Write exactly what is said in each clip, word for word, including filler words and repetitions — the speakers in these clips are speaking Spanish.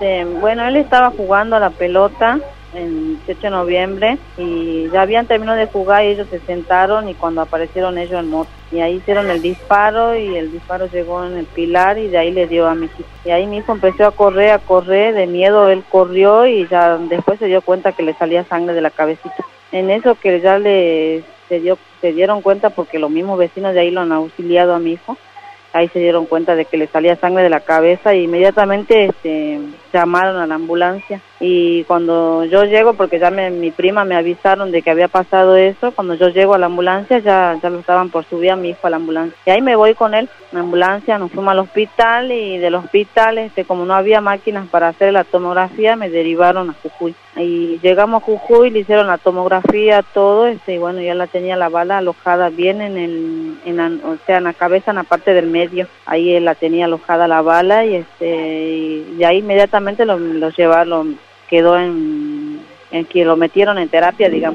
Este, bueno, él estaba jugando a la pelota el dieciocho de noviembre y ya habían terminado de jugar y ellos se sentaron y cuando aparecieron ellos en moto y ahí hicieron el disparo y el disparo llegó en el pilar y de ahí le dio a mi hijo. Y ahí mi hijo empezó a correr, a correr, de miedo él corrió y ya después se dio cuenta que le salía sangre de la cabecita. En eso que ya le se, dio, se dieron cuenta porque los mismos vecinos de ahí lo han auxiliado a mi hijo. Ahí se dieron cuenta de que le salía sangre de la cabeza y inmediatamente este, llamaron a la ambulancia. Y cuando yo llego, porque ya me, mi prima me avisaron de que había pasado eso, cuando yo llego a la ambulancia ya, ya lo estaban por subir a mi hijo a la ambulancia. Y ahí me voy con él, en la ambulancia, nos fuimos al hospital y del hospital, este, como no había máquinas para hacer la tomografía, me derivaron a Jujuy. Y llegamos a Jujuy, le hicieron la tomografía, todo, este, y bueno, ya la tenía la bala alojada bien en el, en la, o sea, en la cabeza, en la parte del medio. Ahí él la tenía alojada la bala y este, y, y ahí inmediatamente lo, lo llevaron, quedó en, en que lo metieron en terapia, digamos.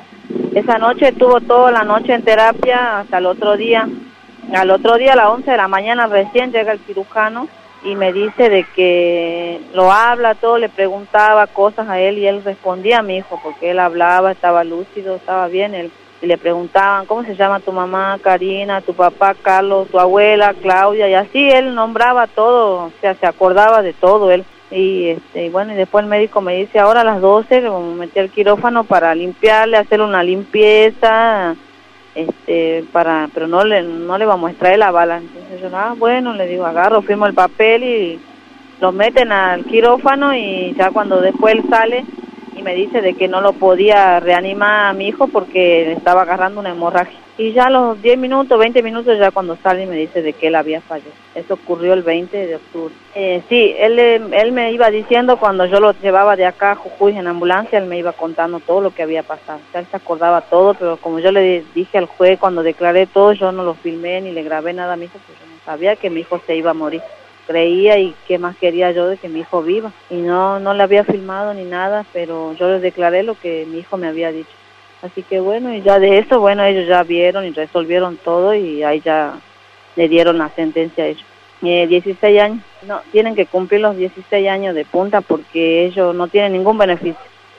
Esa noche estuvo toda la noche en terapia hasta el otro día. Al otro día a las once de la mañana recién llega el cirujano y me dice de que lo habla todo, le preguntaba cosas a él y él respondía a mi hijo porque él hablaba, estaba lúcido, estaba bien, él, y le preguntaban cómo se llama tu mamá, Karina, tu papá, Carlos, tu abuela, Claudia, y así él nombraba todo, o sea, se acordaba de todo él. Y este y bueno, y después el médico me dice, ahora a las doce lo metí al quirófano para limpiarle, hacerle una limpieza, este para pero no le no le vamos a extraer la bala. Entonces yo, ah, bueno, le digo, agarro, firmo el papel y lo meten al quirófano y ya cuando después él sale y me dice de que no lo podía reanimar a mi hijo porque le estaba agarrando una hemorragia. Y ya a los diez minutos, veinte minutos, ya cuando sale y me dice de que él había fallado. Eso ocurrió el veinte de octubre. Eh, sí, él él me iba diciendo cuando yo lo llevaba de acá a Jujuy en ambulancia, él me iba contando todo lo que había pasado. O sea, él se acordaba todo, pero como yo le dije al juez cuando declaré todo, yo no lo filmé ni le grabé nada a mi hijo, porque yo no sabía que mi hijo se iba a morir. Creía y qué más quería yo de que mi hijo viva. Y no, no le había filmado ni nada, pero yo les declaré lo que mi hijo me había dicho. Así que bueno, y ya de eso, bueno, ellos ya vieron y resolvieron todo y ahí ya le dieron la sentencia a ellos. Eh, dieciséis años, no, tienen que cumplir los dieciséis años de punta porque ellos no tienen ningún beneficio.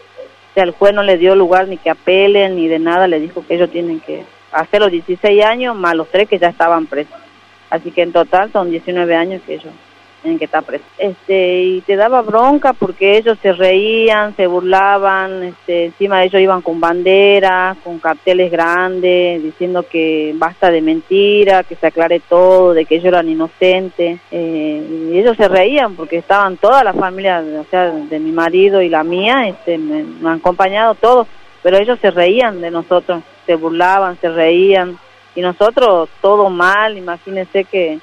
O sea, el juez no les dio lugar ni que apelen ni de nada, le dijo que ellos tienen que hacer los dieciséis años más los tres que ya estaban presos. Así que en total son diecinueve años que ellos tienen que estar presos. Este, y te daba bronca porque ellos se reían, se burlaban, este, encima ellos iban con banderas, con carteles grandes, diciendo que basta de mentira, que se aclare todo, de que ellos eran inocentes. Eh, y ellos se reían porque estaban toda la familia, o sea, de mi marido y la mía, este, me, me han acompañado todos, pero ellos se reían de nosotros, se burlaban, se reían. Y nosotros todo mal, imagínense que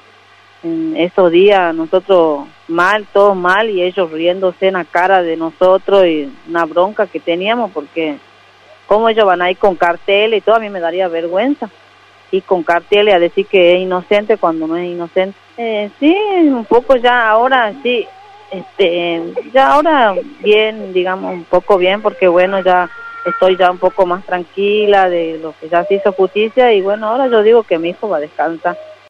en esos días nosotros mal, todos mal, y ellos riéndose en la cara de nosotros y una bronca que teníamos porque cómo ellos van a ir con carteles y todo, a mí me daría vergüenza y con carteles a decir que es inocente cuando no es inocente. Eh, sí, un poco ya ahora, sí, este, ya ahora bien, digamos, un poco bien porque bueno, ya estoy ya un poco más tranquila de lo que ya se hizo justicia y bueno, ahora yo digo que mi hijo va a descansar.